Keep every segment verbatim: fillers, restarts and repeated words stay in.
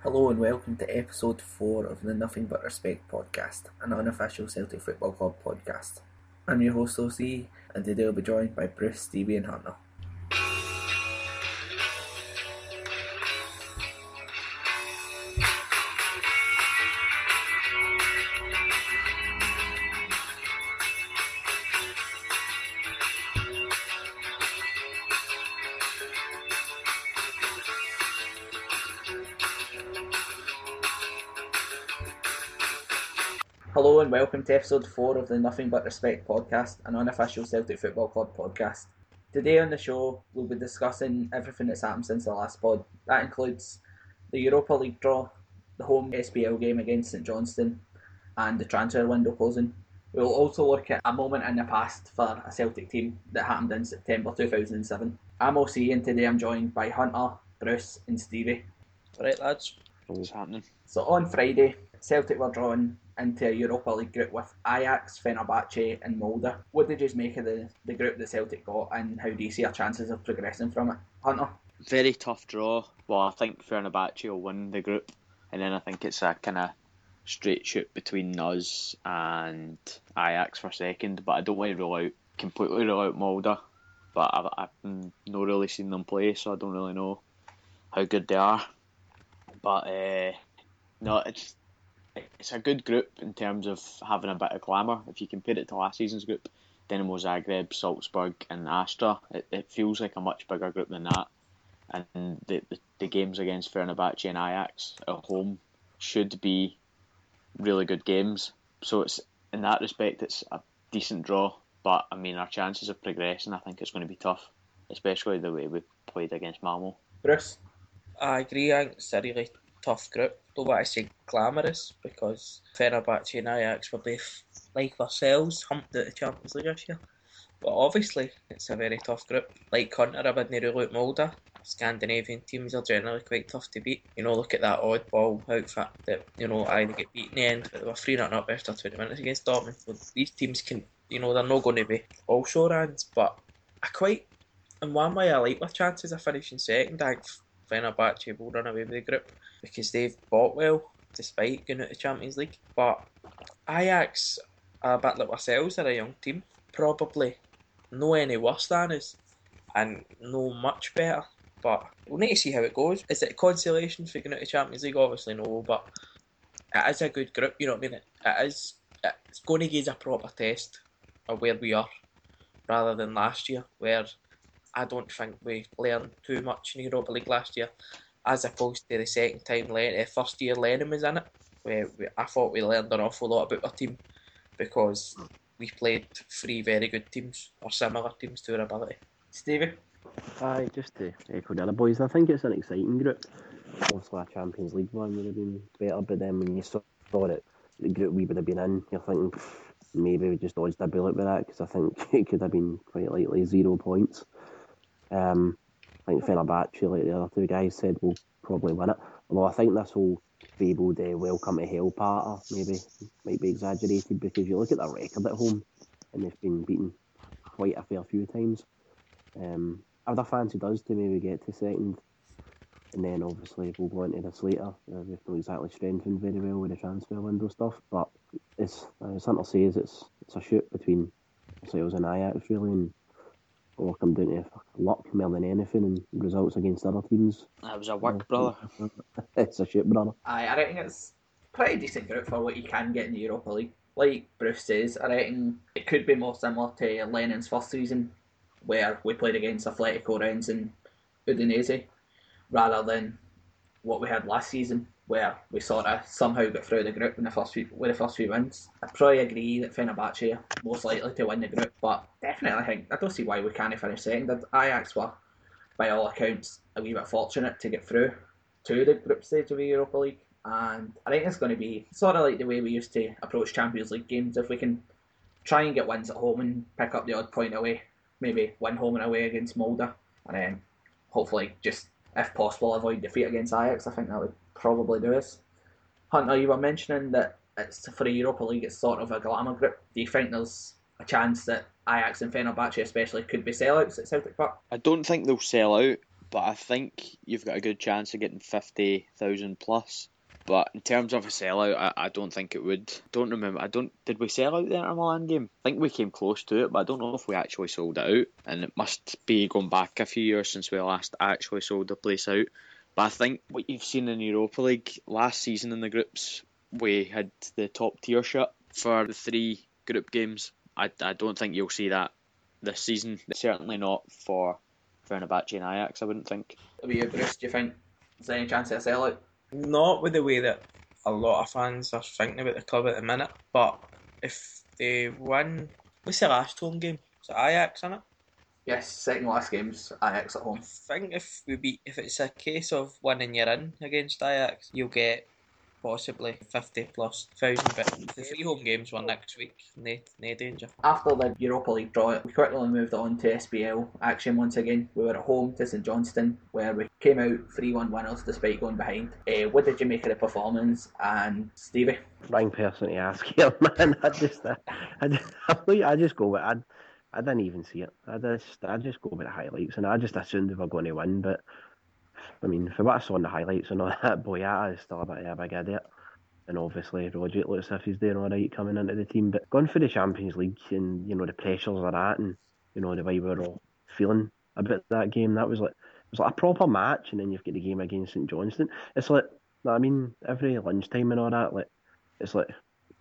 Hello and welcome to episode four of the Nothing But Respect podcast, an unofficial Celtic Football Club podcast. I'm your host O C, and today I'll be joined by Bruce, Stevie and Hunter. Hello and welcome to episode four of the Nothing But Respect podcast, an unofficial Celtic Football Club podcast. Today on the show, we'll be discussing everything that's happened since the last pod. That includes the Europa League draw, the home S P L game against St Johnstone, and the transfer window closing. We'll also look at a moment in the past for a Celtic team that happened in September two thousand seven. I'm O C, and today I'm joined by Hunter, Bruce and Stevie. Right, lads. What's happening? So on Friday, Celtic were drawn into a Europa League group with Ajax, Fenerbahce and Molde. What did you make of the, the group that Celtic got, and how do you see our chances of progressing from it? Hunter? Very tough draw. Well, I think Fenerbahce will win the group, and then I think it's a kind of straight shoot between us and Ajax for second, but I don't want to rule out, completely rule out Molde, but I've, I've not really seen them play, so I don't really know how good they are. But uh, no, it's it's a good group in terms of having a bit of glamour. If you compare it to last season's group, Dinamo Zagreb, Salzburg and Astra, it, it feels like a much bigger group than that. And the, the, the games against Fenerbahce and Ajax at home should be really good games. So it's in that respect, it's a decent draw. But I mean, our chances of progressing, I think it's going to be tough, especially the way we played against Malmo. Bruce? I agree. I think it's a really tough group. Don't want to say glamorous because Fenerbahce and Ajax were both, like ourselves, humped at the Champions League this year. But obviously, it's a very tough group. Like Hunter, I wouldn't rule out Molde. Scandinavian teams are generally quite tough to beat. You know, look at that oddball outfit that, you know, either get beat in the end, but they were three nothing up after twenty minutes against Dortmund. So these teams can, you know, they're not going to be all show runs, but I quite, in one way, I like their chances of finishing second. I think Fenerbahce will run away with the group because they've bought well despite going out of the Champions League. But Ajax, a bit like ourselves, are a young team, probably no any worse than us and no much better. But we'll need to see how it goes. Is it a consolation for going out of the Champions League? Obviously no, but it is a good group, you know what I mean? It, it is, it's going to give us a proper test of where we are rather than last year, where I don't think we learned too much in the Europa League last year, as opposed to the second time, the first year Lennon was in it, where we, I thought we learned an awful lot about our team because we played three very good teams, or similar teams to our ability. Stevie? Aye, just to echo the other boys, I think it's an exciting group. Obviously a Champions League one would have been better, but then when you saw it, the group we would have been in, you're thinking maybe we just dodged a bullet with that, because I think it could have been quite likely zero points. Um, I think Fenerbahce, like the other two guys said, will probably win it. Although I think this whole fabled uh, welcome to hell part maybe might be exaggerated, because you look at their record at home and they've been beaten quite a fair few times. Um, I'd have fancied us to maybe get to second, and then obviously we'll go into this later. Uh, we've not exactly strengthened very well with the transfer window stuff, but it's as Hunter says, it's it's a shoot between ourselves and Ajax really, and will come down to luck more than anything and results against other teams. That was a work, brother. It's a shit, brother. Aye, I reckon it's a pretty decent group for what you can get in the Europa League. Like Bruce says, I reckon it could be more similar to Lennon's first season, where we played against Atletico Rennes and Udinese, rather than what we had last season, where we sort of somehow got through the group in the first few, with the first few wins. I'd probably agree that Fenerbahce are most likely to win the group, but definitely I think I don't see why we can't finish second. Ajax were, by all accounts, a wee bit fortunate to get through to the group stage of the Europa League, and I think it's going to be sort of like the way we used to approach Champions League games. If we can try and get wins at home and pick up the odd point away, maybe win home and away against Molde, and then hopefully just, if possible, avoid defeat against Ajax. I think that would probably do us. Hunter, you were mentioning that it's for the Europa League, it's sort of a glamour group. Do you think there's a chance that Ajax and Fenerbahce especially could be sellouts at Celtic Park? I don't think they'll sell out, but I think you've got a good chance of getting fifty thousand plus. But in terms of a sellout, I, I don't think it would. Don't remember. I don't. Did we sell out the Inter Milan game? I think we came close to it, but I don't know if we actually sold it out. And it must be going back a few years since we last actually sold the place out. But I think what you've seen in Europa League last season in the groups, we had the top tier shut for the three group games. I, I don't think you'll see that this season. Certainly not for Fenerbahce and Ajax, I wouldn't think. What about you, Bruce? Do you think there's any chance of a sellout? Not with the way that a lot of fans are thinking about the club at the minute, but if they win, what's the last home game? Is it Ajax, isn't it? Yes, second last game's Ajax at home. I think if we beat, if it's a case of winning you're in against Ajax, you'll get possibly fifty plus thousand. But the three home games were next week. No, no danger. After the Europa League draw, we quickly moved on to S P L action once again. We were at home to St Johnstone, where we came out three one winners despite going behind. Uh, what did you make of the performance? And Stevie? Wrong person to ask here, man. I just, I, I, just, I just go with, I, I didn't even see it. I just, I just go with the highlights, and I just assumed they were going to win. But I mean, for what I saw in the highlights and all that, Boyata is still a bit of a big idiot. And obviously, Roger looks as if he's doing all right coming into the team. But going for the Champions League and, you know, the pressures of that and, you know, the way we were all feeling about that game, that was like, it was like a proper match. And then you've got the game against St Johnstone. It's like, I mean, every lunchtime and all that, like, it's like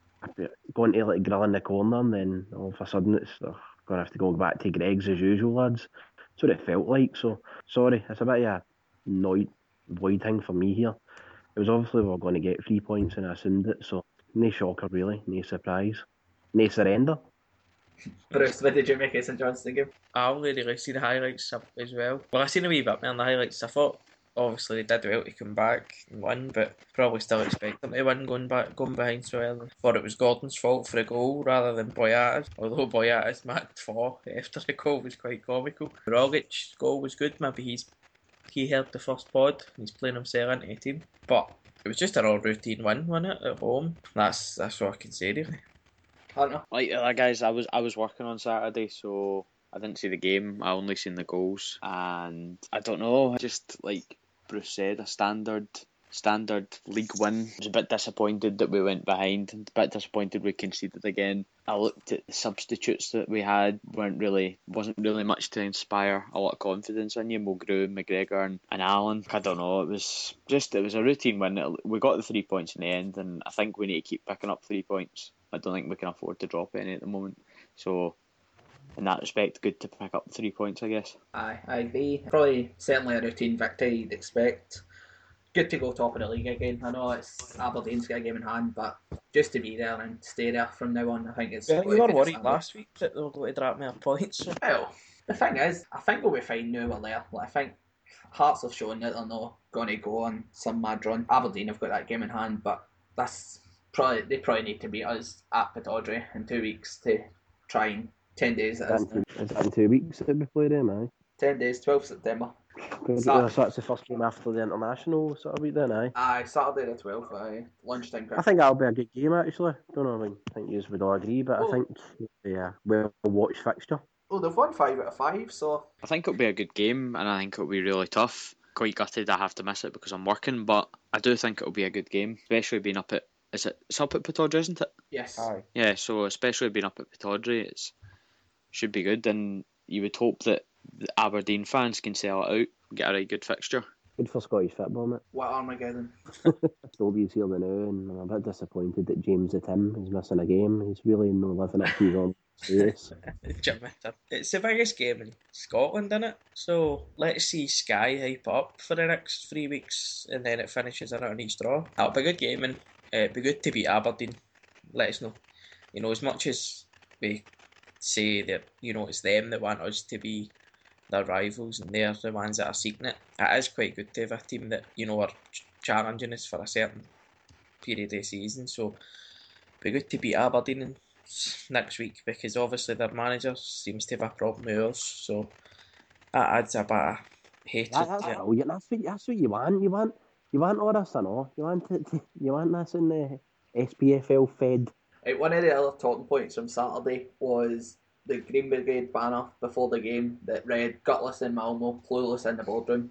going to like grill in the corner and then all of a sudden it's oh, going to have to go back to Greg's as usual, lads. That's what it felt like. So, sorry, it's a bit of a annoyed void thing for me here. It was obviously we were going to get three points and I assumed it, so no shocker really, no surprise, no surrender. Bruce, what did you make of St Johnstone game? I only really see the highlights as well. Well, I seen a wee bit more in the highlights. I thought obviously they did well to come back and win, but probably still expect them to win going back, going behind so early. Thought it was Gordon's fault for a goal rather than Boyata's, although Boyata's marked four after the goal was quite comical. Rogic's goal was good, maybe he's he helped the first pod and he's playing himself into the team. But it was just an all routine win, wasn't it, at home? That's that's what I can say really. Hunter? Like uh, guys, I was I was working on Saturday, so I didn't see the game. I only seen the goals, and I don't know. Just like Bruce said, a standard standard league win. I was a bit disappointed that we went behind, and a bit disappointed we conceded again. I looked at the substitutes that we had, weren't really wasn't really much to inspire a lot of confidence in you. Mulgrew, McGregor and, and Allen. I don't know, it was just it was a routine win. We got the three points in the end, and I think we need to keep picking up three points. I don't think we can afford to drop any at the moment. So in that respect, good to pick up three points, I guess. Aye, I agree. Probably certainly a routine victory you'd expect. Good to go top of the league again. I know it's Aberdeen's got a game in hand, but just to be there and stay there from now on, I think it's... Yeah, we were worried last week that they were going to drop more points. So. Well, the thing is, I think we'll be fine now we're there. Like, I think Hearts have shown that they're not going to go on some mad run. Aberdeen have got that game in hand, but that's probably they probably need to beat us at Pittodrie in two weeks to try and ten days. It is, Is that in two weeks that we play them, aye? ten days, twelfth September. Good. Sat- So that's the first game after the international sort of week then, aye? Aye, Saturday the twelfth, aye. Lunchtime. I think that'll be a good game actually. Don't know, I mean, I think you would all agree, but Oh. I think yeah, well watched fixture. Oh, they've won five out of five, so... I think it'll be a good game, and I think it'll be really tough. Quite gutted I have to miss it because I'm working, but I do think it'll be a good game, especially being up at is it it's up at Pittodrie, isn't it? Yes. Aye. Yeah, so especially being up at Pittodrie, it's should be good, and you would hope that the Aberdeen fans can sell it out, get a right good fixture. Good for Scottish football, mate. What Armageddon? Stobie's here now, and I'm a bit disappointed that James the Tim is missing a game. He's really not living up to his own status. It's the biggest game in Scotland, isn't it? So let's see Sky hype up for the next three weeks, and then it finishes in on each draw. That'll be a good game, and uh, it'd be good to beat Aberdeen. Let us know. You know, as much as we say that, you know, it's them that want us to be their rivals and they're the ones that are seeking it, it is quite good to have a team that, you know, are ch- challenging us for a certain period of the season. So it'd be good to beat Aberdeen in, next week, because obviously their manager seems to have a problem with us, so that adds a bit of hatred. That, that's to it. brilliant. That's what, that's what you want. You want you want all this, I know. You want it to, you want this in the S P F L fed. Right, one of the other talking points from Saturday was the Green Brigade banner before the game that read "Gutless in Malmo, clueless in the boardroom."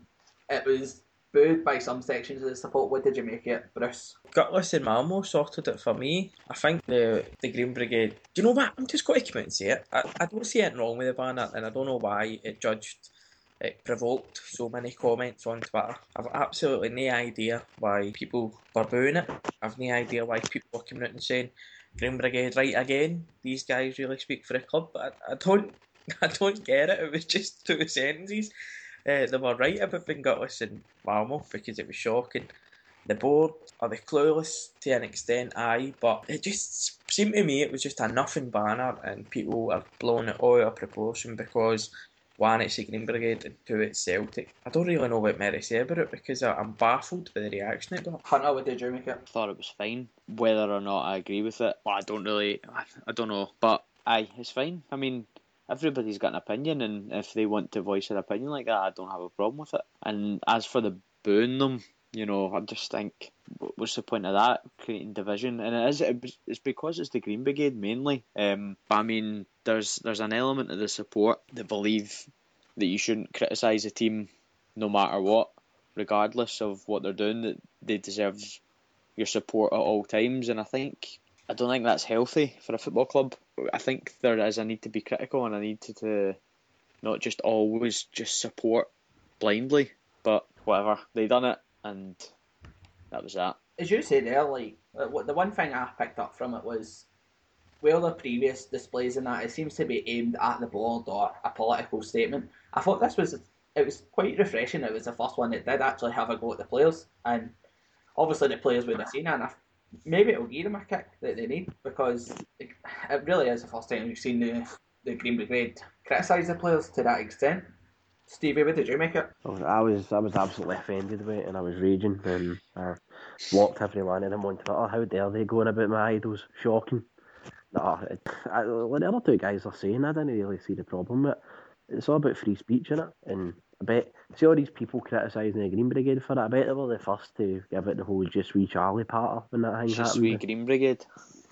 it was booed by some sections of the support. What did you make it, Bruce? Gutless and Malmo sorted it for me. I think the the Green Brigade. Do you know what? I'm just going to come out and say it. I, I don't see anything wrong with the banner, and I don't know why it judged. It provoked so many comments on Twitter. I've absolutely no idea why people were booing it. I've no idea why people were coming out and saying Green Brigade right again. These guys really speak for the club. But I, I don't, I don't get it. It was just two sentences. Uh, they were right about being gutless in Malmo because it was shocking. The board are they clueless to an extent, aye, but it just seemed to me it was just a nothing banner and people are blowing it all out of proportion because one, it's the Green Brigade and two, it's Celtic. I don't really know what more to say about it because I, I'm baffled by the reaction it got. Hunter, what did you make it? I thought it was fine. Whether or not I agree with it, well, I don't really, I, I don't know. But aye, it's fine. I mean, everybody's got an opinion, and if they want to voice their opinion like that, I don't have a problem with it. And as for the booing them, you know, I just think, what's the point of that? Creating division, and it is. It's because it's the Green Brigade mainly. Um, but I mean, there's there's an element of the support that believe that you shouldn't criticise a team, no matter what, regardless of what they're doing. That they deserve your support at all times, and I think I don't think that's healthy for a football club. I think there is a need to be critical and a need to, to not just always just support blindly. But whatever, they done it. And that was that. As you said there, like the one thing I picked up from it was, well, the previous displays in that it seems to be aimed at the board or a political statement. I thought this was it was quite refreshing. It was the first one that did actually have a go at the players, and obviously the players would have seen it. And I, maybe it'll give them a kick that they need because it, it really is the first time we've seen the the Green Brigade criticise the players to that extent. Stevie, what did you make it? I was I was absolutely offended with it, and I was raging, and I blocked every one of them on Twitter. How dare they going about my idols? Shocking. No, it, I, what the other two guys are saying, I didn't really see the problem with it. It's all about free speech in it, and I bet, see all these people criticising the Green Brigade for it, I bet they were the first to give it the whole Just Wee Charlie patter when that thing Just happened. Wee Green Brigade.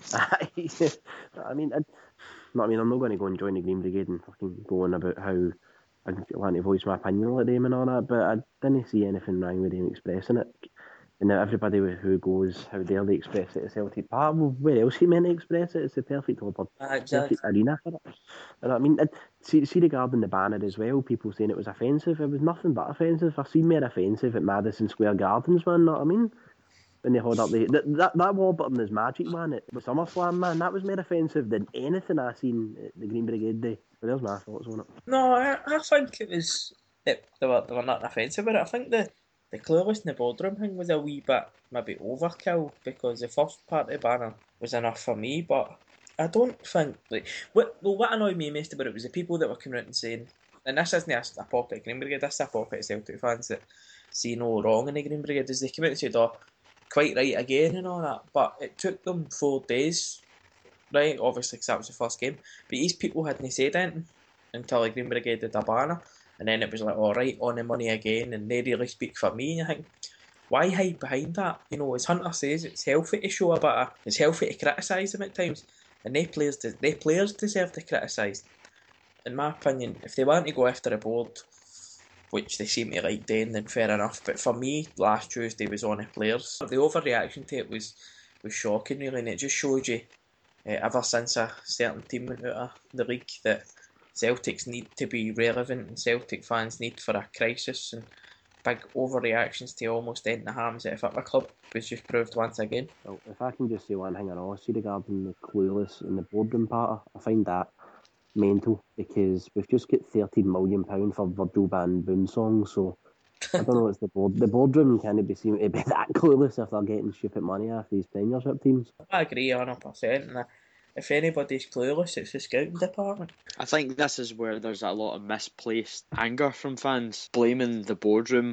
I mean, I, I mean, I'm not going to go and join the Green Brigade and fucking go on about how I want to voice my opinion like them and all that, but I didn't see anything wrong with them expressing it. And now everybody who goes, how dare they express it at Celtic Park? Well, where else are you meant to express it? It's the perfect, Exactly. perfect arena for it. And I mean, see, see regarding the banner as well, people saying it was offensive. It was nothing but offensive. I've seen more offensive at Madison Square Gardens, man, know what I mean? When they hold up the... That, that, that Warburton Magic one at SummerSlam, man, that was more offensive than anything I've seen at the Green Brigade Day. But there's my thoughts on it. No, I, I think it was... It, they, were, they were not offensive about it. I think the... The clueless in the boardroom thing was a wee bit maybe overkill because the first part of the banner was enough for me, but I don't think like what well what annoyed me most about it was the people that were coming out and saying, and this isn't a, a pocket of Green Brigade, this is a pocket of Celtic fans that see no wrong in the Green Brigade, is they came out and said, oh, quite right again and all that, but it took them four days, right, obviously because that was the first game, but these people hadn't said anything until the Green Brigade did a banner. And then it was like, all right, on the money again, and they really speak for me. And I think, why hide behind that? You know, as Hunter says, it's healthy to show a bit of, it's healthy to criticise them at times, and they players, they players deserve to criticise. In my opinion, if they want to go after the board, which they seem to like doing, then fair enough. But for me, last Tuesday was on the players. The overreaction to it was was shocking, really, and it just showed you, uh, ever since a certain team went out of the league, that Celtics need to be relevant and Celtic fans need for a crisis, and big overreactions to almost ending the harms at a football club was just proved once again. Well, if I can just say one thing at all, see regarding the clueless and the boardroom part, I find that mental because we've just got thirteen million pounds for Virgil Van Boom songs, so I don't know, it's the board the boardroom can't be seen to be that clueless if they're getting stupid money off these Premiership teams. I agree one hundred percent, and if anybody's clueless, it's the scouting department. I think this is where there's a lot of misplaced anger from fans, blaming the boardroom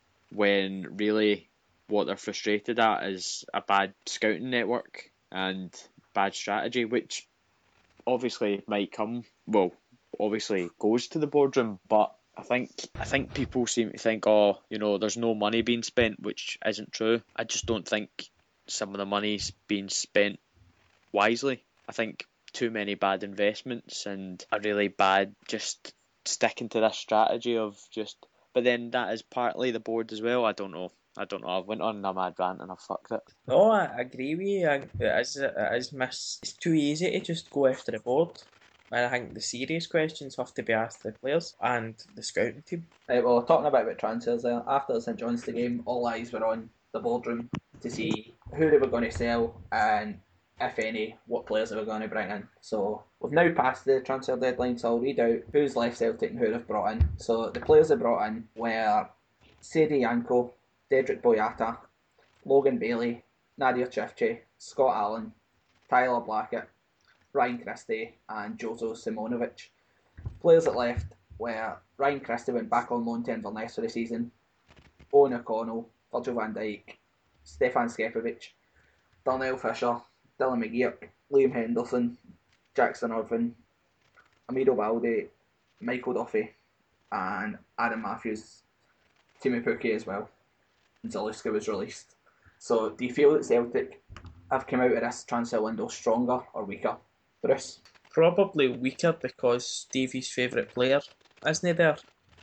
when really what they're frustrated at is a bad scouting network and bad strategy, which obviously might come, well, obviously goes to the boardroom, but I think I think people seem to think, oh, you know, there's no money being spent, which isn't true. I just don't think some of the money's being spent wisely. I think too many bad investments and a really bad just sticking to this strategy of just but then that is partly the board as well. I don't know. I don't know. I went on a mad rant and I fucked it. No, I agree with you. I think it is, it is miss. It's too easy to just go after the board. And I think the serious questions have to be asked the players and the scouting team. Right, well, talking about, about transfers there, after the St Johnstone game, all eyes were on the boardroom to see who they were going to sell and, if any, what players they were going to bring in. So we've now passed the transfer deadline, so I'll read out who's left Celtic and who they've brought in. So the players they brought in were Sadie Yanko, Dedrick Boyata, Logan Bailey, Nadir Chifchi, Scott Allen, Tyler Blackett, Ryan Christie and Jozo Simonovic. Players that left were Ryan Christie went back on loan to Inverness for the season, Owen O'Connell, Virgil van Dijk, Stefan Skepovic, Darnell Fisher, Dylan McGeoch, Liam Henderson, Jackson Irvin, Amido Balde, Michael Duffy and Adam Matthews, Timmy Pukki as well. And Zaluska was released. So do you feel that Celtic have come out of this transfer window stronger or weaker, Bruce? Probably weaker because Stevie's favourite player isn't there.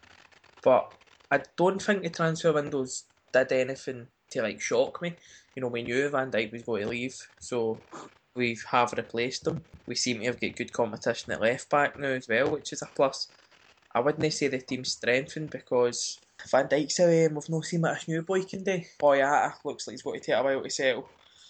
But I don't think the transfer windows did anything to like shock me. You know, we knew Van Dijk was going to leave, so we have replaced him. We seem to have got good competition at left back now as well, which is a plus. I wouldn't say the team's strengthened because Van Dijk's away and we've not seen what a new boy can do. Boyata looks like he's going to take a while to settle.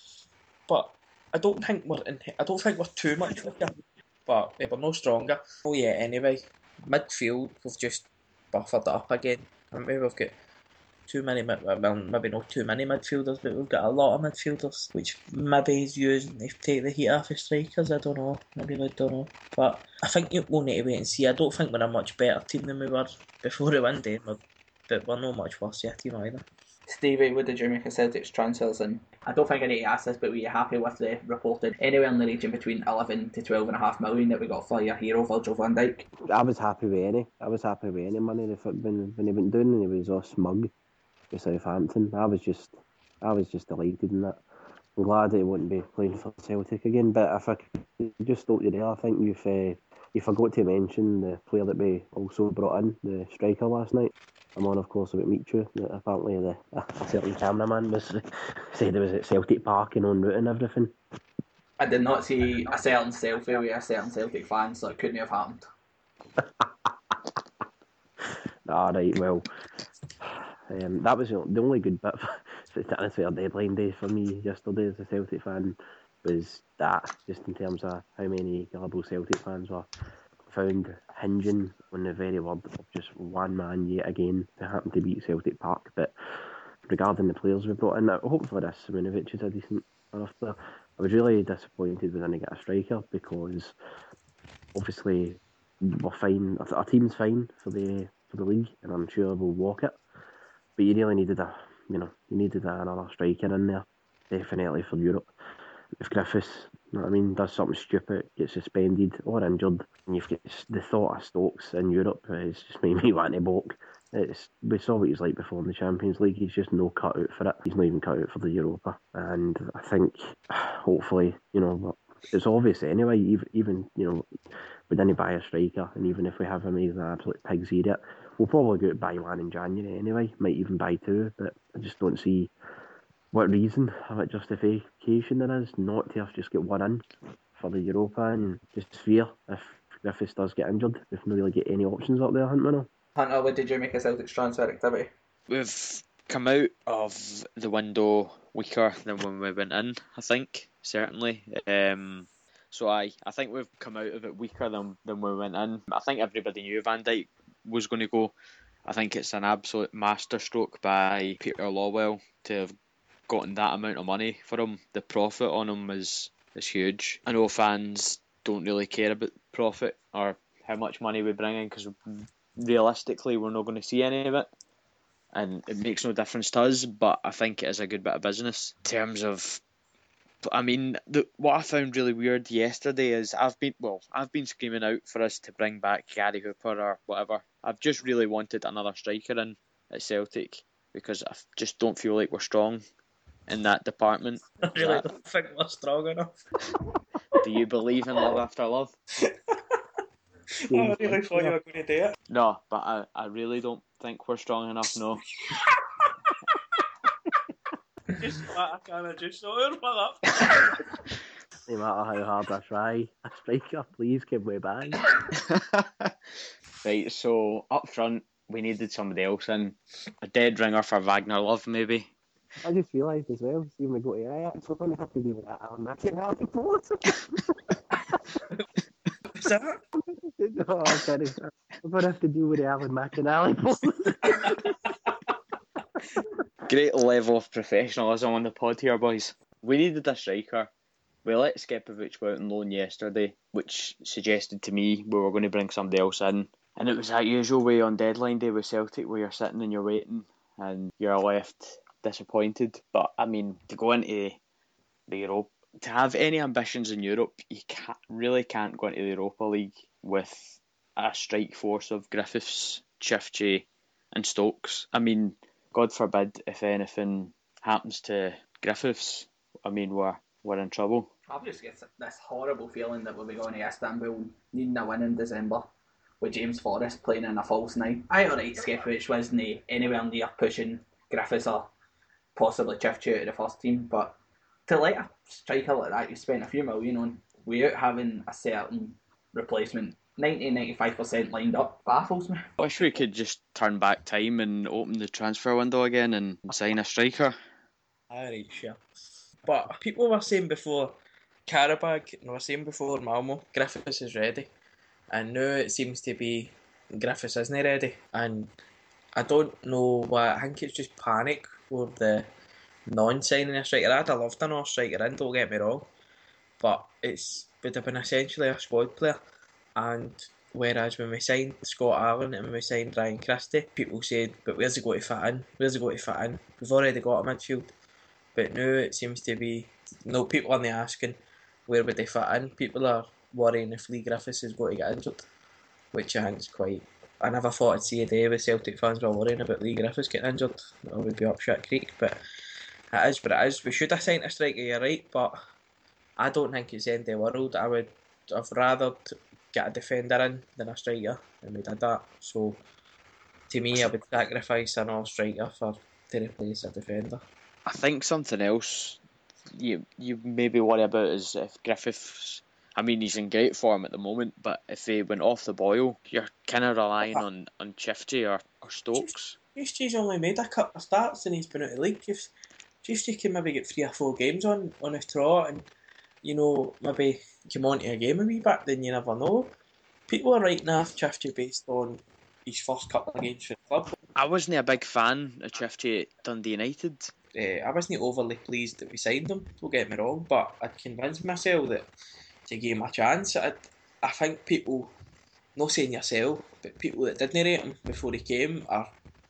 But I don't think we're in, I don't think we're too much weaker, but we're no stronger. Oh yeah, anyway, midfield we've just buffered up again. I mean, we've got too many, well maybe not too many midfielders, but we've got a lot of midfielders, which maybe is using to take the heat off the strikers. I don't know, maybe I don't know. But I think we'll need to wait and see. I don't think we're a much better team than we were before the win day, but we're not much worse yet team either. Stevie, what did you make of Celtic's transfers? And I don't think I need to ask this, but were you happy with the reported anywhere in the region between eleven to twelve and a half million that we got for your hero Virgil van Dijk? I was happy with any. I was happy with any money if it, when when he went down and he was all smug with Southampton. I was just, I was just delighted in that. I'm glad that he wouldn't be playing for Celtic again. But if I could just stop you there, I think you've uh, you forgot to mention the player that we also brought in, the striker last night. I'm on, of course, about Michu. Apparently, the a certain cameraman was said it was at Celtic Park and en route and everything. I did not see a certain selfie with a certain Celtic fan, so it couldn't have happened. Ah, right, well, um, that was the only good bit for deadline day for me yesterday as a Celtic fan, was that, just in terms of how many gullible Celtic fans were found hinging on the very word of just one man yet again to happen to beat Celtic Park. But regarding the players we brought in, hopefully this Simonovic is a decent enough player. I was really disappointed we didn't get a striker because obviously we're fine, our team's fine for the for the league and I'm sure we'll walk it. But you really needed a you know, you needed another striker in there, definitely for Europe. If Griffiths, you know what I mean, does something stupid, gets suspended or injured, and you've got the thought of Stokes in Europe, it's just made me want to balk. It's, we saw what he's like before in the Champions League. He's just no cut out for it. He's not even cut out for the Europa. And I think, hopefully, you know, it's obvious anyway, even, even you know, we didn't buy a striker, and even if we have him, he's an absolute pig's idiot. We'll probably go out buy one in January anyway, might even buy two, but I just don't see what reason, what justification there is not to have just get one in for the Europa and just fear if Griffiths does get injured. We've not really get any options up there, haven't we now? Hunter, what did you make of Celtic's transfer activity? We've come out of the window weaker than when we went in, I think, certainly. Um, so I, I think we've come out of it weaker than, than when we went in. I think everybody knew Van Dijk was going to go. I think it's an absolute masterstroke by Peter Lawwell to have gotten that amount of money for him. The profit on him is, is huge. I know fans don't really care about profit or how much money we bring in because realistically we're not going to see any of it and it makes no difference to us, but I think it is a good bit of business. In terms of, I mean, the, what I found really weird yesterday is I've been, well, I've been screaming out for us to bring back Gary Hooper or whatever. I've just really wanted another striker in at Celtic because I just don't feel like we're strong in that department. I really that, don't think we're strong enough. Do you believe in love after love? I really thought you were going to do it. No, but I, I really don't think we're strong enough, no. Just I can't just so up. No matter how hard I try, a striker, please give me back. Right, so up front, we needed somebody else in. A dead ringer for Wagner Love, maybe. I just realised as well, see when we go to Ajax, we're going to have to deal with that Alan McInally pose. Is that? No, I'm kidding. We're going to have to deal with the Alan McInally pose. Great level of professionalism on the pod here, boys. We needed a striker. We let Skepovic go out on loan yesterday, which suggested to me we were going to bring somebody else in. And it was that usual way on deadline day with Celtic where you're sitting and you're waiting and you're left disappointed. But, I mean, to go into the Europe, to have any ambitions in Europe, you can't, really can't go into the Europa League with a strike force of Griffiths, Chifchi and Stokes. I mean, God forbid if anything happens to Griffiths, I mean, we're, we're in trouble. I've just got this horrible feeling that we'll be going to Istanbul needing a win in December with James Forrest playing in a false nine. I alright, Skepovic wasn't anywhere near pushing Griffiths or possibly Chifchi out of the first team, but to let a striker like that you spent a few million on without having a certain replacement ninety to ninety-five percent lined up baffles me. I wish we could just turn back time and open the transfer window again and sign a striker. Alright, sure. But people were saying before Karabag, and were saying before Malmo, Griffiths is ready. And now it seems to be Griffiths isn't ready. And I don't know why, I think it's just panic for the non-signing a striker. I'd have loved a North striker in, don't get me wrong. But it's would have been essentially a squad player. And whereas when we signed Scott Allen and when we signed Ryan Christie, people said, but where's he going to fit in? Where's he going to fit in? We've already got a midfield. But now it seems to be, no, people aren't asking where would they fit in. People are worrying if Lee Griffiths is going to get injured, which I think is quite, I never thought I'd see a day with Celtic fans were worrying about Lee Griffiths getting injured. It would be up shit creek, but it is, but it is. We should have signed a striker, you're right, but I don't think it's the end of the world. I would have rather get a defender in than a striker, and we did that. So to me, I would sacrifice an all striker for to replace a defender. I think something else you you maybe worry about is if Griffiths, I mean, he's in great form at the moment, but if he went off the boil, you're kind of relying on, on Chifchi or, or Stokes. Chifchi's only made a couple of starts and he's been out of the league. Chifchi can maybe get three or four games on, on his trot and, you know, maybe come on to a game a wee bit, then you never know. People are writing off Chifchi based on his first couple of games for the club. I wasn't a big fan of Chifchi at Dundee United. Uh, I wasn't overly pleased that we signed him, don't get me wrong, but I'd convinced myself that to give him a chance. I, I think people, not saying yourself, but people that didn't rate him before he came are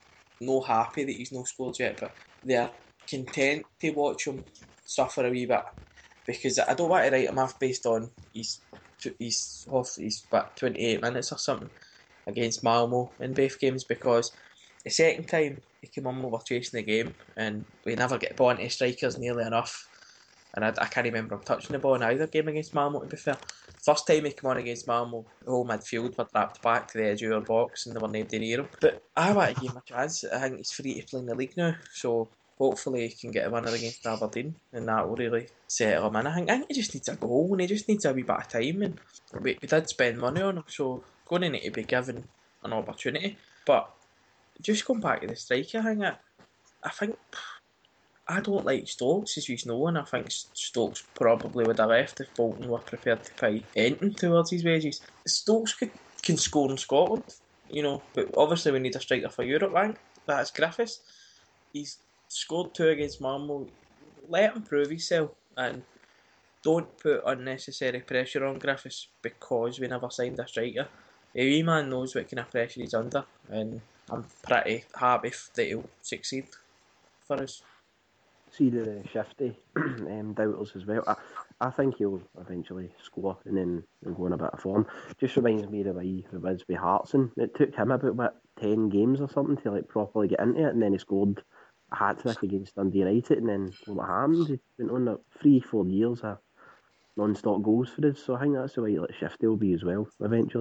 no happy that he's not scored yet, but they're content to watch him suffer a wee bit, because I don't want to write him off based on his he's off he's about twenty-eight minutes or something against Malmo in both games, because the second time he came on, we were chasing the game and we never get the ball into strikers nearly enough, and I, I can't remember him touching the ball in either game against Malmo, to be fair. First time he came on against Malmo, the whole midfield were trapped back to the edge of our box and they were nobody near him, but I want to give him a chance. I think he's free to play in the league now, so hopefully he can get a winner against Aberdeen and that will really settle him in. I think, I think he just needs a goal and he just needs a wee bit of time, and we, we did spend money on him, so going to need to be given an opportunity. But just going back to the striker thing, I, I think I don't like Stokes, as you know, and I think Stokes probably would have left if Bolton were prepared to pay anything towards his wages. Stokes could, can score in Scotland, you know, but obviously we need a striker for Europe, right? That's Griffiths. He's scored two against Malmo. Let him prove himself and don't put unnecessary pressure on Griffiths because we never signed a striker. A wee man knows what kind of pressure he's under, and I'm pretty happy that he'll succeed for us. See the Shifty um, doubters as well. I, I think he'll eventually score and then he'll go in a bit of form. Just reminds me of the way it was with Hartson. It took him about what, ten games or something to like properly get into it, and then he scored a hat trick against Dundee United, and then what happened? He went on like three, four years of non-stop goals for us. So I think that's the way like Shifty will be as well eventually.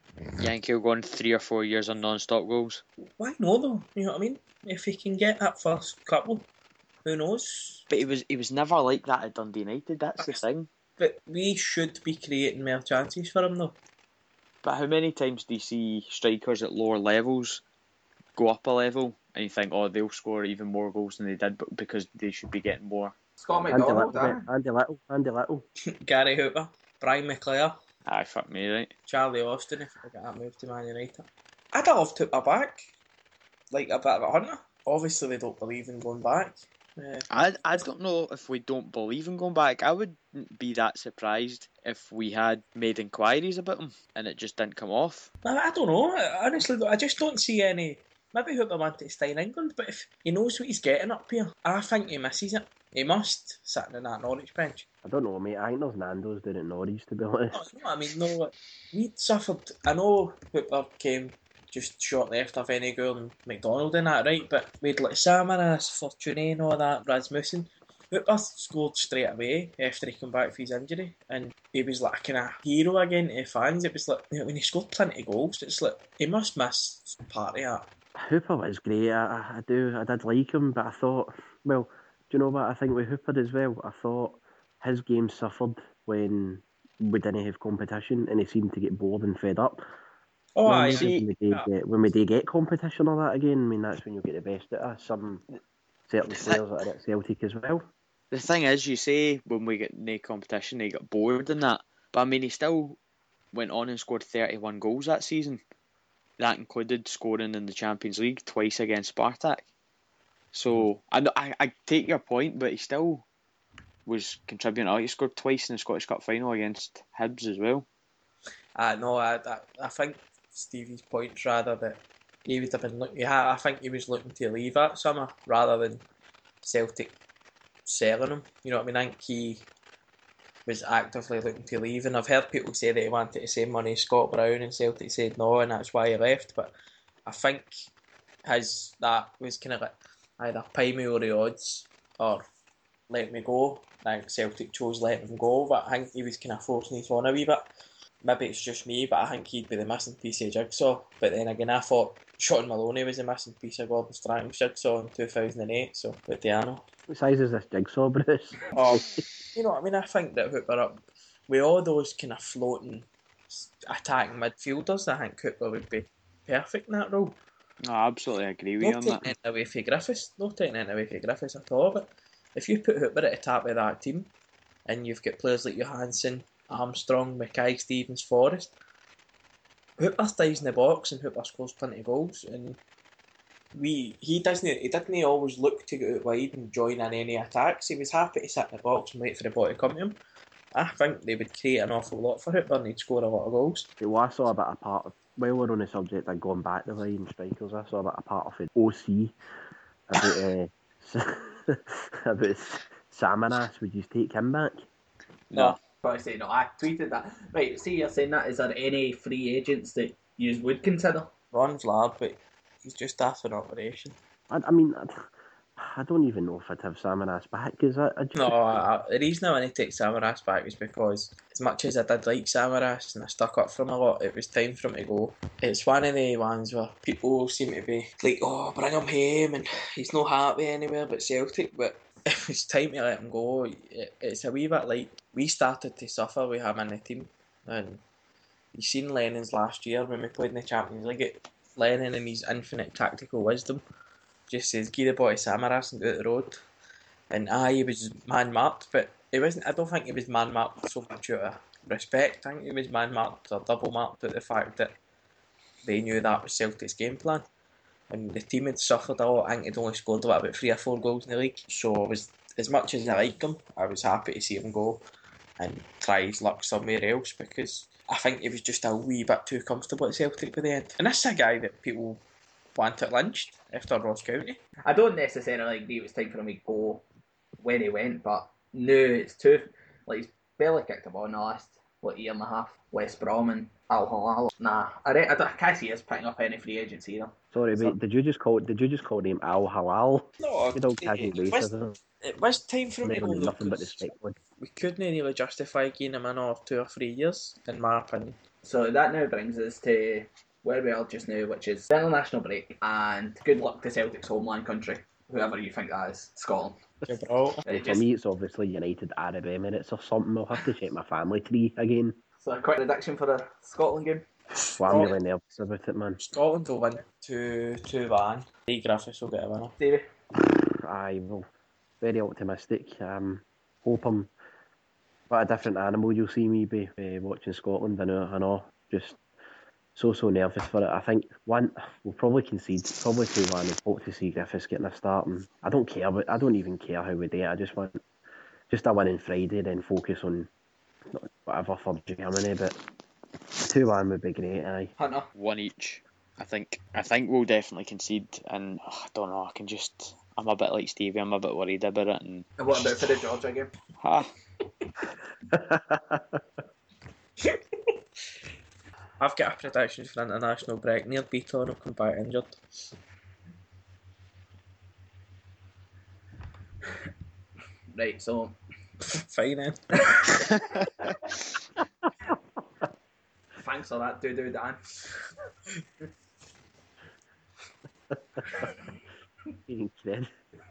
Yankee will go on three or four years on non-stop goals. Why no though? You know what I mean? If he can get that first couple, who knows? But he was he was never like that at Dundee United. That's the thing. But we should be creating more chances for him though. But how many times do you see strikers at lower levels go up a level and you think, oh, they'll score even more goals than they did, but because they should be getting more? Scott Andy McDonald, Little, eh? mate. Andy Little, Andy Little. Gary Hooper, Brian McClare, Aye, fuck me, right? Charlie Austin if I get that move to Man United. I'd have loved Hooper back. Like a bit of a hunter. Obviously they don't believe in going back. Uh, I, I don't know if we don't believe in going back. I wouldn't be that surprised if we had made inquiries about him and it just didn't come off. I, I don't know. I, honestly, I just don't see any. Maybe Hooper wanted to stay in England, but if he knows what he's getting up here, I think he misses it. He must, sitting in that Norwich bench. I don't know, mate. I think there's Nando's down at Norwich, to be honest. No, no, I mean, no, we suffered. I know Hooper came just shortly after Venegoor and McDonald in that, right? But we'd like Samaras, Fortuné and all that, Rasmussen. Hooper scored straight away after he came back from his injury, and he was like a kind of hero again to fans. It was like, you know, when he scored plenty of goals, it's like he must miss part of that. Hooper was great. I, I do, I did like him, but I thought, well, do you know what I think with Hooper as well? I thought his game suffered when we didn't have competition, and he seemed to get bored and fed up. Oh, When I we see- do get, yeah. when we do get competition or that again, I mean, that's when you get the best out of some certain players that are at Celtic as well. The thing is, you say when we get no competition, he got bored in that. But I mean, he still went on and scored thirty-one goals that season. That included scoring in the Champions League twice against Spartak. So I, know- I I take your point, but he still was contributing. Oh, he scored twice in the Scottish Cup final against Hibs as well. I know. I, I I think Stevie's point rather that he would have been looking. Yeah, I think he was looking to leave that summer rather than Celtic selling him. You know what I mean? I think he was actively looking to leave, and I've heard people say that he wanted to save money as Scott Brown, and Celtic said no, and that's why he left. But I think his that was kind of like either pay me or the odds or let me go. I think Celtic chose letting him go, but I think he was kind of forcing his on a wee bit. Maybe it's just me, but I think he'd be the missing piece of jigsaw. But then again, I thought Sean Maloney was the missing piece of Gordon Strachan's jigsaw in two thousand eight, so what do I know? What size is this jigsaw, Bruce? Oh, you know what I mean? I think that Hooper up with all those kind of floating attacking midfielders, I think Hooper would be perfect in that role. No, I absolutely agree with you Not on taking that. it away from Griffiths, not taking it away from Griffiths at all, but if you put Hooper at the top of that team and you've got players like Johansson, Armstrong, Mackay, Stevens, Forrest, Hooper stays in the box and Hooper scores plenty of goals, and we he doesn't he didn't always look to go out wide and join in any attacks. He was happy to sit in the box and wait for the ball to come to him. I think they would create an awful lot for Hooper and he'd score a lot of goals. Well, I saw a bit of part of, while we're on the subject of going back to line strikers, I saw a bit of part of it O C about, uh, about Samaras. Would you take him back? No. But I say no, I tweeted that. Right, see, you're saying that. Is there any free agents that you would consider? Ron Vlad, but he's just after an operation. I, I mean, I, I don't even know if I'd have Samaras back, because I, I just... No, I, I, the reason I want to take Samaras back is because as much as I did like Samaras and I stuck up for him a lot, it was time for him to go. It's one of the ones where people seem to be like, oh, bring him home and he's not happy anywhere but Celtic, but if it's time to let him go, it, it's a wee bit like we started to suffer with him in the team, and you've seen Lennon's last year when we played in the Champions League. It, Lennon and his infinite tactical wisdom just says, give the ball to Samaras and go out the road. And aye, he was man marked, but it wasn't. I don't think he was man marked so much out of respect. I think he was man marked or double marked out of the fact that they knew that was Celtic's game plan. And the team had suffered a lot. I think he'd only scored about three or four goals in the league. So I was, as much as I liked him, I was happy to see him go and try his luck somewhere else, because I think he was just a wee bit too comfortable at Celtic by the end. And this is a guy that people wanted lynched after Ross County. I don't necessarily agree it was time for him to go when he went, but no, it's too. Like, he's barely kicked a ball in the last, what, year and a half. West Brom and Al Hilal. Nah, I, re- I, don't, I can't see us picking up any free agents either. Sorry, wait, did you just call did you just call him Al Halal? No, You don't it, casual it, was, racism. it was time for him to go. Nothing but because respect. we couldn't really justify giving him another two or three years, in my opinion. So that now brings us to where we are just now, which is the international break, and good luck to Celtic's homeland country, whoever you think that is, Scotland. Gibraltar. It For just, me, it's obviously United Arab Emirates or something. I'll have to check my family tree again. so a quick prediction for the Scotland game. Well, I'm really nervous about it, man. Scotland will win two two one. Lee Griffiths will get a winner. Stevie? I will. Very optimistic. Um, hope I'm. What a different animal you'll see me be uh, watching Scotland. I know, I know. Just so so nervous for it. I think one we'll probably concede, probably two one. And hope to see Griffiths getting a start. And I don't care, but I don't even care how we do it. I just want just a win on Friday, then focus on whatever for Germany. But two one would be great. Aye. Hunter? One each. I think. I think we'll definitely concede, and oh, I don't know. I can just. I'm a bit like Stevie. I'm a bit worried about it, and And what about for the Georgia game? ah, I've got a prediction for international break. Neil Beaton will come back injured. Right, so Fine then. thanks for that, doo doo Dan. Even kid.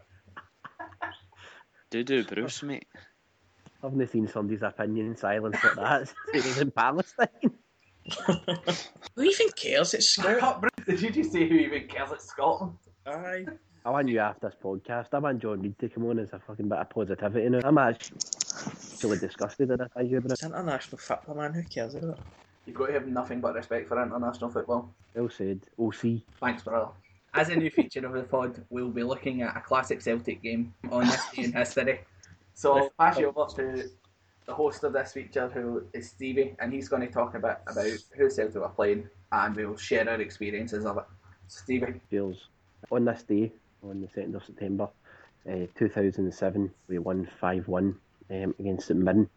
do do Bruce, mate. I haven't seen somebody's opinion in silence like that since he was in Palestine. Who even cares? It's Scotland. Did you just say who even cares at Scotland? Aye. I want you after this podcast. I want John Reid to come on as a fucking bit of positivity now. I'm actually disgusted at it. I you, It's international football, man. Who cares about it? You've got to have nothing but respect for international football. Well said. O C. Thanks, brother. As a new feature of the pod, we'll be looking at a classic Celtic game on this day in history. So I'll pass you over to the host of this feature, who is Stevie, and he's going to talk a bit about who Celtic are playing, and we'll share our experiences of it. Stevie. Cheers. On this day, on the second of September, uh, two thousand seven, we won five one um, against St Mirren,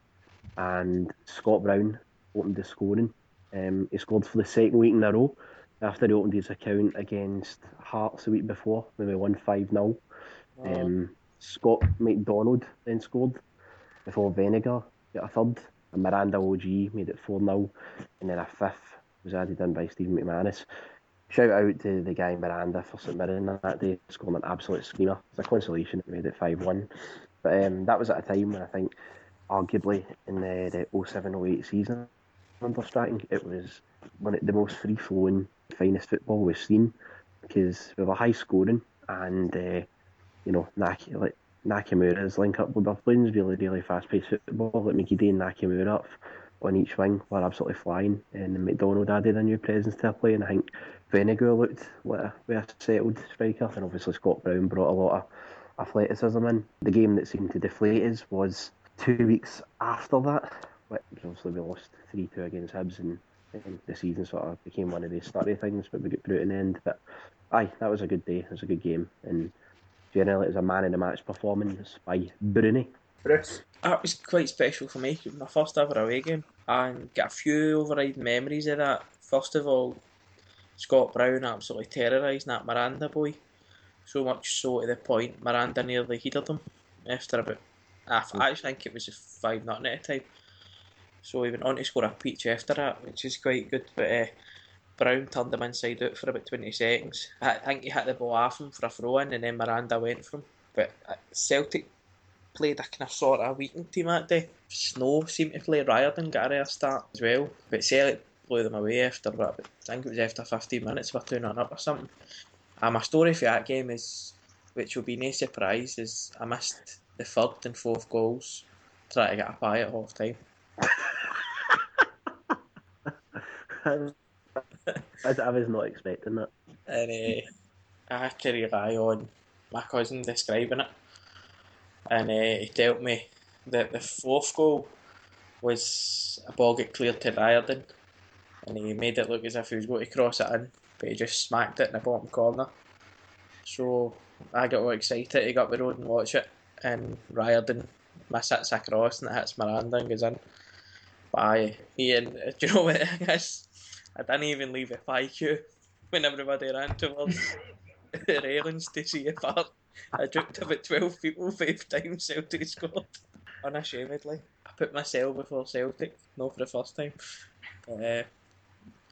and Scott Brown opened the scoring. Um, he scored for the second week in a row after he opened his account against Hearts the week before when we won five nil. Wow. Um, Scott McDonald then scored before Venegar got a third, and Miranda O G made it four nil, and then a fifth was added in by Stephen McManus. Shout out to the guy Miranda for St Mirren that day, scoring an absolute screamer. It's a consolation that made it five one. But um, that was at a time when I think, arguably, in the, the oh seven oh eight season under Stratton, it was one of the most free-flowing, finest football we've seen, because we were high scoring, and uh, you know, Nak- like Nakamura's link up with our playing really, really fast-paced football. Like McGeady and Nakamura up on each wing were absolutely flying, and then McDonald added a new presence to our play, and I think Venegar looked like a, like a settled striker, and obviously Scott Brown brought a lot of athleticism in. The game that seemed to deflate us was two weeks after that, which obviously we lost three two against Hibs, and, and the season sort of became one of these starty things, but we got through in the end. But aye, that was a good day, it was a good game, and generally it was a man in the match performance by Bruni. Bruce. That was quite special for me. My first ever away game, and got a few overriding memories of that. First of all, Scott Brown absolutely terrorising that Miranda boy. So much so to the point Miranda nearly headed him after about. I actually think it was a five nothing at the time. So he went on to score a peach after that, which is quite good. But uh, Brown turned him inside out for about twenty seconds. I think he hit the ball off him for a throw in, and then Miranda went for him. But uh, Celtic played a kind of sort of weakened team that day. Snow seemed to play Riordan, got a rare start as well. But Celtic blew them away after, I think it was after fifteen minutes, we were two nothing up or something. And my story for that game is, which will be no surprise, is I missed the third and fourth goals trying to get a pie at half time. I, I was not expecting that. And uh, I had to rely on my cousin describing it. And uh, he told me that the fourth goal was a ball get cleared to Riordan, and he made it look as if he was going to cross it in, but he just smacked it in the bottom corner. So I got all excited to go up the road and watch it, and Riordan misses a cross and it hits Miranda and goes in. But I, me and, do you know what it is? I didn't even leave the pie queue when everybody ran towards the railings to see if I, I juked about twelve people five times Celtic scored. Unashamedly. I put myself before Celtic, not for the first time. But, uh,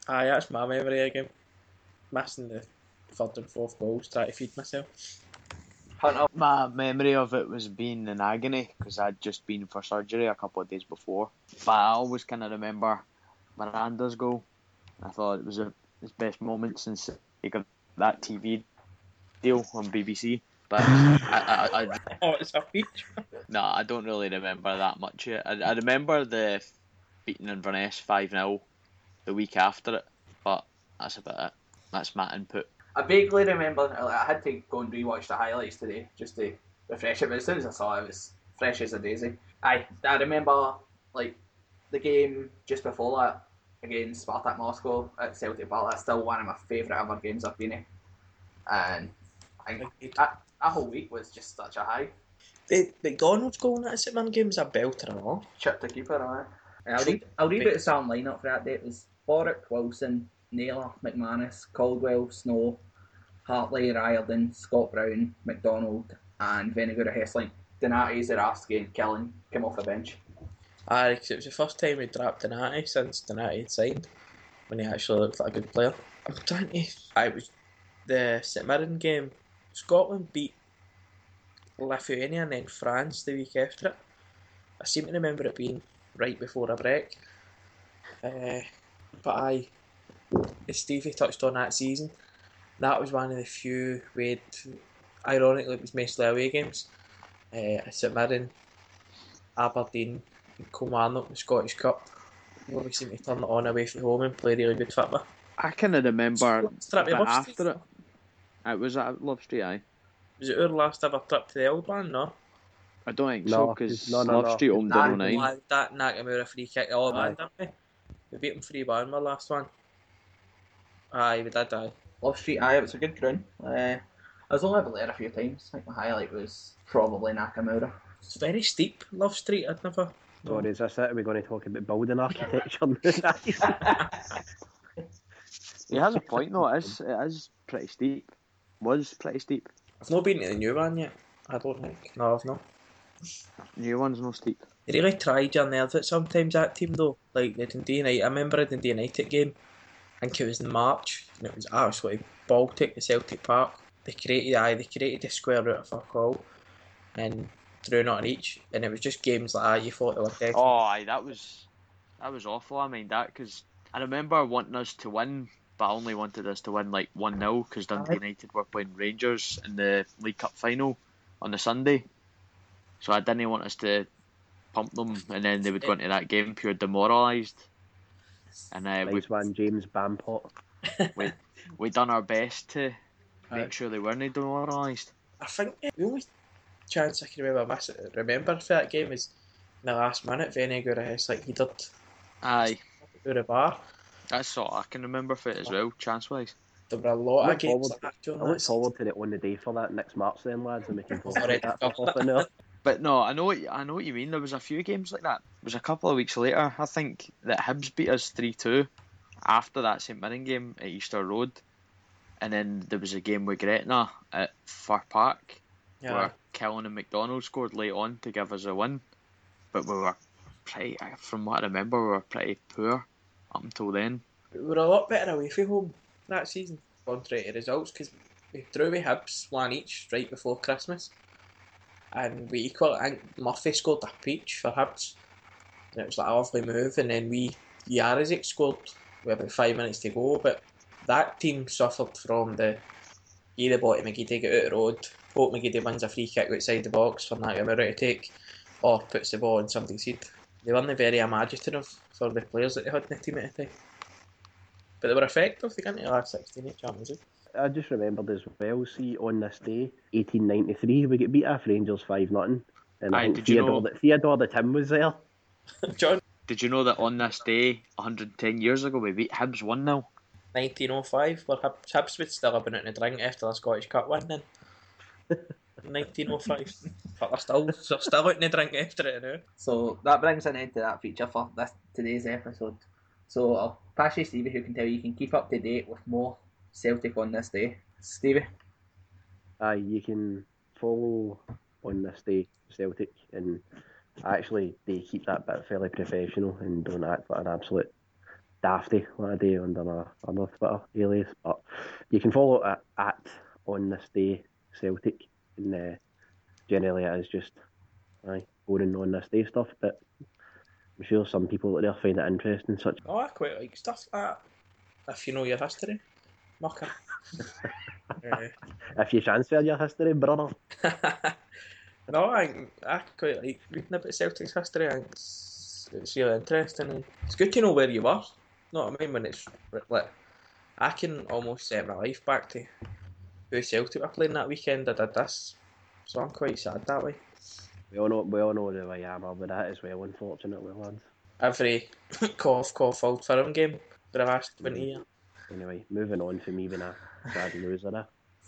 Aye, that's my memory again. Missing the third and fourth goals, trying to feed myself. Hunter, My memory of it was being in agony because I'd just been for surgery a couple of days before. But I always kind of remember Miranda's goal. I thought it was a, his best moment since he got that T V deal on B B C. But I, I, I, Oh, it's a feature. no, I don't really remember that much yet. I, I remember the beating Inverness five nil the week after it, but that's about it. That's my input. I vaguely remember, I had to go and rewatch the highlights today just to refresh it, but as soon as I saw it, it was fresh as a daisy. I, I remember, like, the game just before that against Spartak Moscow at Celtic Park. That's still one of my favourite ever games I've been in. And I think that, that whole week was just such a high. The McDonald's goal in that St Mirren game was a belter and all. Chip the keeper, aye. I'll read, I'll read out the starting lineup for that day. It was Boric, Wilson, Naylor, McManus, Caldwell, Snow, Hartley, Riordan, Scott Brown, McDonald, and Venegura Hessling. Donati, Zarowski, and Killen came off the bench. Aye, because it was the first time we dropped Donati since Donati had signed, when he actually looked like a good player. I'm trying to... I was... The St Mirren game, Scotland beat Lithuania and then France the week after it. I seem to remember it being right before a break. Uh, but aye, as Stevie touched on that season, that was one of the few we'd, ironically it was mostly away games. Uh, St Mirren, Aberdeen, and Kilmarnock, the Scottish Cup, where we seemed to turn it on away from home and play really good football. I kind of remember Trip to Love after Street. it. It was at Love Street, aye. Was it our last ever trip to the old one? No. I don't think No, so, because no, no, Love no. Street owned Nah, it on nine. Why, that Nakamura free kick, oh Aye. man, didn't we? We beat them three one my last one. Aye, we did, aye. Love Street, aye, it was a good ground. Uh, I was only ever there a few times. I think my highlight was probably Nakamura. It's very steep, Love Street, I'd never... Sorry, is this it? Are we going to talk about building architecture now? He has a point though, it is, it is pretty steep. Was pretty steep. I've not been to the new one yet, I don't think. No, I've not. New one's no steep. They really tried your nerves at sometimes, that team though. Like the Dundee United, I remember the Dundee United game, I think it was in March, and it was absolutely Baltic at Celtic Park. They created, aye, they created a square root of fuck all, and threw not an each, and it was just games like that you thought they were dead. Oh, aye, that was that was awful. I mean that because I remember wanting us to win, but I only wanted us to win like one nil because Dundee Aye. United were playing Rangers in the League Cup final on the Sunday, so I didn't want us to pump them, and then they would go into that game pure demoralised. And uh, we Nice one, James Bampot. we we done our best to make Aye. sure they weren't demoralised. I think the only chance I can remember miss it, remember for that game is in the last minute, Venegura has like he did Aye, out of bar. that's all I can remember for it as well, chance wise. There were a lot I of look games forward like that I during look that forward to it on the day for that next March then, lads, and we can talk Already about that for covered half an hour. But no, I know what you, I know what you mean. There was a few games like that. It was a couple of weeks later, I think, that Hibs beat us three two after that St Mirren game at Easter Road, and then there was a game with Gretna at Fir Park Yeah. where Killen and McDonald scored late on to give us a win. But we were pretty, from what I remember, we were pretty poor up until then. We were a lot better away from home that season, contrary to results, because we drew with Hibs one each right before Christmas, and we equal. I think Murphy scored a peach for Hibs, and it was like a lovely move. And then we Jarizic scored with about five minutes to go, but that team suffered from the give the ball to McGeady, get out of the road, hope McGeady wins a free kick outside the box for Nakamura to take, or puts the ball in somebody's head. They weren't very imaginative for the players that they had in the team at the time. But they were effective. They got into the last sixteen at Champions League. I just remembered as well, see, on this day, eighteen ninety-three, we get beat off Rangers five nothing. And I Aye, think did you Theodore, know- the, Theodore the Tim was there. John, Did you know that on this day, one hundred ten years ago, we beat Hibs one nil? nineteen oh five, where Hibs, Hibs would still have been out in the drink after the Scottish Cup win then. nineteen oh five. But they're still, they're still out in the drink after it now. So that brings an end to that feature for this today's episode. So I'll pass you Stevie, who can tell you you can keep up to date with more Celtic on this day. Stevie? Aye, you can follow on this day Celtic, and actually they keep that bit fairly professional and don't act like an absolute dafty what I do under my other Twitter alias. But you can follow it at, at on this day Celtic, and uh, generally it is just aye, boring on this day stuff. But I'm sure some people out there find it interesting. Such Oh, I quite like stuff like that. If you know your history, mucker. uh, if you transfer your history, brother. no, I I quite like reading about Celtic's history. I think it's, it's really interesting. And it's good to know where you were. Know what I mean? When it's like, I can almost set my life back to who Celtic were playing that weekend. I did this, so I'm quite sad that way. We all know, we all know who I am with that as well, unfortunately, lads. Every cough, cough, Old Firm game for the last twenty years. Anyway, moving on for me being a sad loser.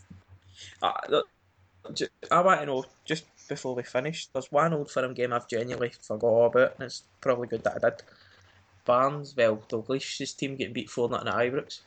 Uh, look, ju- I want to know, just before we finish, there's one Old Firm game I've genuinely forgot about, and it's probably good that I did. Barnesville, Dalglish's team getting beat four nothing at Ibrox.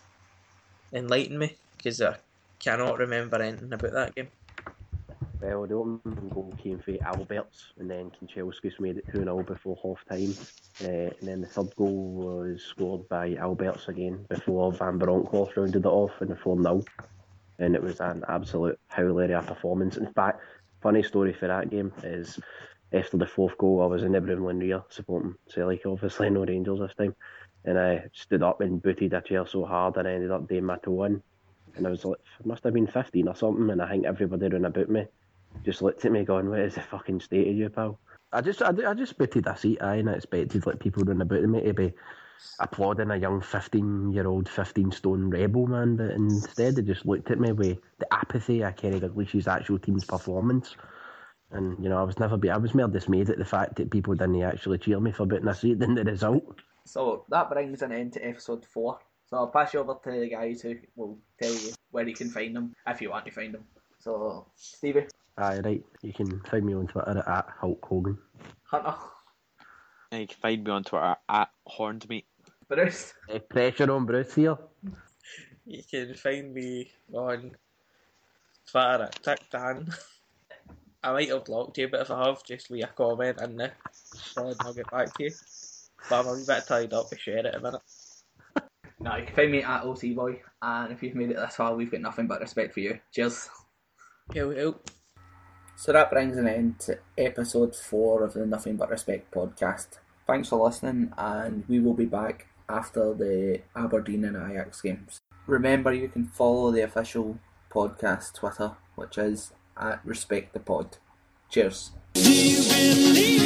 Enlighten me, because I cannot remember anything about that game. Well, the opening goal came for Alberts, and then Kanchelskis made it two nil before half time. Uh, and then the third goal was scored by Alberts again before Van Bronckhorst rounded it off in the four nil. And it was an absolute howler of a performance. In fact, funny story for that game is after the fourth goal, I was in the Broomlin rear supporting Celtic, obviously, no Rangers this time. And I stood up and booted a chair so hard and I ended up doing my toe in. And I was like, it must have been fifteen or something. And I think everybody round about me just looked at me going, what is the fucking state of you, pal? I just I, I just booted a seat, aye, and I expected like people round about me to be applauding a young fifteen-year-old, fifteen-stone rebel, man. But instead they just looked at me with the apathy of Kenny Dalglish's actual team's performance. And, you know, I was never be I was more dismayed at the fact that people didn't actually cheer me for booting a seat than the result. So that brings an end to episode four. So I'll pass you over to the guys who will tell you where you can find them, if you want to find them. So, Stevie. Aye, right. You can find me on Twitter at Hulk Hogan. Hunter. And you can find me on Twitter at Horned Meat. Bruce. Uh, pressure on Bruce here. You can find me on Twitter at TickDan. I might have blocked you, but if I have, just leave a comment in there. And I'll get back to you. But I'm a wee bit tied up to share it in a minute. No, you can find me at O C Boy, and if you've made it this far, we've got nothing but respect for you. Cheers. Yo, yo. So that brings an end to episode four of the Nothing But Respect podcast. Thanks for listening, and we will be back after the Aberdeen and Ajax games. Remember, you can follow the official podcast Twitter, which is at Respect the Pod. Cheers. Do you believe